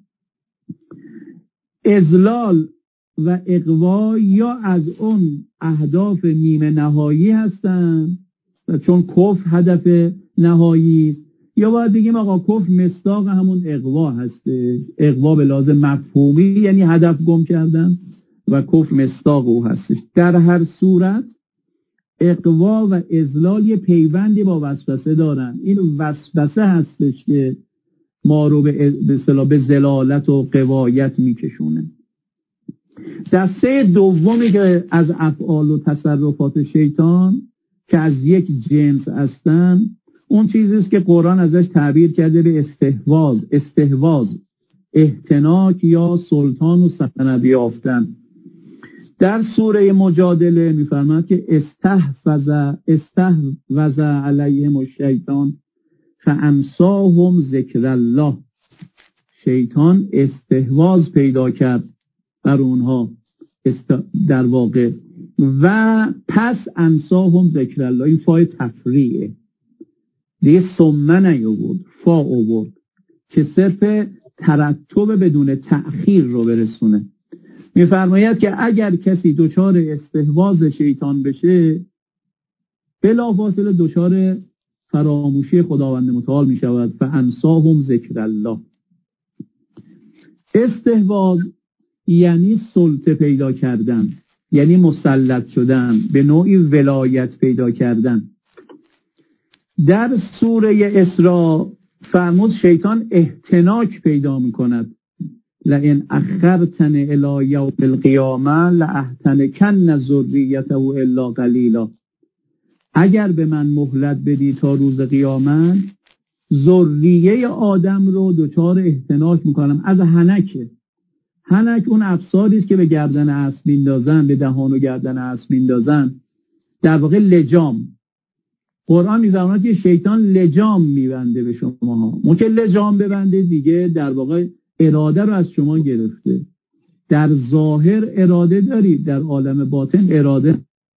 اضلال و اغوا یا از اون اهداف نیمه نهایی هستن چون کفر هدف نهایی است، یا باید بگیم آقا کفر مصداق همون اغوا هسته. اغوا به لحاظ مفهومی یعنی هدف گم کردن و کفر مصداق او هستش. در هر صورت اغوا و اضلال یه پیوندی با وسوسه دارن. این وسوسه هستش که ما رو به اصطلاح به ضلالت و غوایت میکشونه. دسته دومی که از افعال و تصرفات شیطان که از یک جنس هستن، اون چیزی است که قرآن ازش تعبیر کرده به استحواذ، استحواذ، احتناک یا سلطان و سلطنت یافتن. در سوره مجادله میفرماید که استحوذ استحوذ علیهم الشیطان فانساهم ذکر الله. شیطان استحواذ پیدا کرد بر اونها است در واقع، و پس انساهم ذکر الله. این فای تفریعه دیگه، ثم نیاورد، فا آورد که صرف ترتب بدون تأخیر رو برسونه. میفرماید که اگر کسی دچار استحواذ شیطان بشه بلافاصله دچار فراموشی خداوند متعال می شود. فانساهم ذکر الله. استحواذ یعنی سلطه پیدا کردن، یعنی مسلط شدن، به نوعی ولایت پیدا کردن. در سوره اسراء فرمود شیطان احتناک پیدا می کند. لئن اخرتن الی یوم القیامه لاحتنکن ذریته الا قلیلا. اگر به من مهلت بدی تا روز قیامت، ذریه آدم رو دچار احتناک میکنم. از هنکه. هنک اون افساری است که به گردن اسب میندازن، به دهان و گردن اسب میندازن، در واقع لجام. قرآن میفرماید که شیطان لجام میبنده به شماها. ممکن لجام ببنده دیگه در واقع اراده رو از شما گرفته. در ظاهر اراده دارید، در عالم باطن اراده.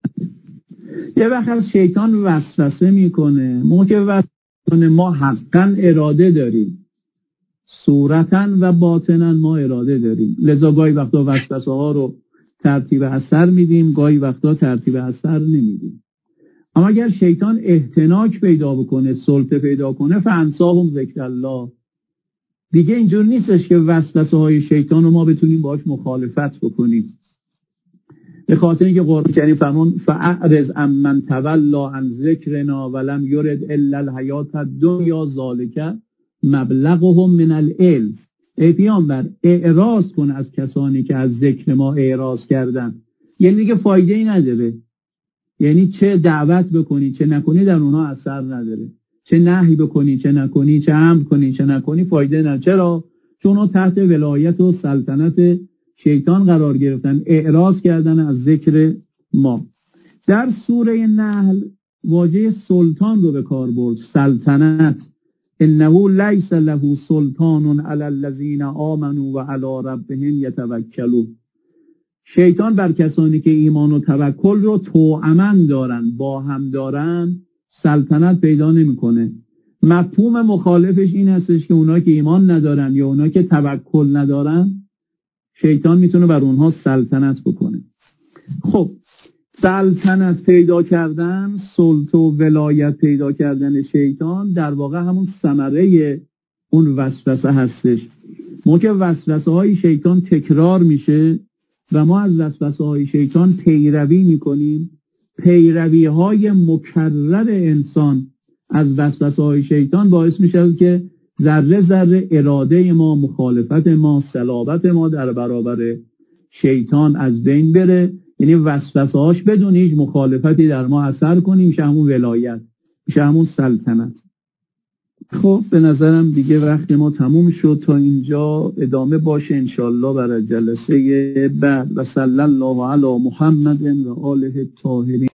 یه وقت شیطان وسوسه میکنه. ممکن وسوسه کنه ما حقا اراده داریم، صورتاً و باطناً ما اراده داریم. لذا گاهی وقتا وسوسه ها رو ترتیب اثر میدیم، گاهی وقتا ترتیب اثر نمیدیم. اما اگر شیطان احتناک پیدا بکنه، سلطه پیدا کنه، فانساهم ذکر الله، دیگه اینجور نیستش که وسوسه های شیطان رو ما بتونیم باهاش مخالفت بکنیم. به خاطر اینکه قرآن کریم فرمود فاعرض عمن تولی عن ذکرنا ولم یرد الا الحیات الدنیا ذالک مبلغهم من العلم. ای پیامبر اعراض کن از کسانی که از ذکر ما اعراض کردن. یعنی دیگه فایده ای نداره. یعنی چه دعوت بکنی چه نکنی در اونها اثر نداره. چه نهی بکنی چه نکنی، چه امر کنی چه نکنی، فایده نداره. چرا؟ چون اونها تحت ولایت و سلطنت شیطان قرار گرفتن، اعراض کردن از ذکر ما. در سوره نحل واژه سلطان رو به کار برد، سلطنت. انه لیس له سلطان علی الذین آمنوا و علی ربهم یتوکلون. شیطان بر کسانی که ایمان و توکل رو توأمن دارن، با هم دارن، سلطنت پیدا نمیکنه. مفهوم مخالفش این هستش که اونا که ایمان ندارن یا اونا که توکل ندارن، شیطان میتونه بر اونها سلطنت بکنه. خب سلطنت پیدا کردن، سلطه و ولایت پیدا کردن شیطان در واقع همون ثمره اون وسوسه هستش. ما که وسوسه های شیطان تکرار میشه و ما از وسوسه های شیطان پیروی میکنیم، پیروی های مکرر انسان از وسوسه های شیطان باعث میشه که ذره ذره اراده ما، مخالفت ما، صلابت ما در برابر شیطان از بین بره. یعنی وسوسه هاش بدون هیچ مخالفتی در ما اثر کنیم، میشه همون ولایت، میشه همون سلطنت. خب به نظرم دیگه وقت ما تموم شد. تا اینجا ادامه باشه انشالله برای جلسه بعد. و صلی الله علی محمد و آله الطاهرین.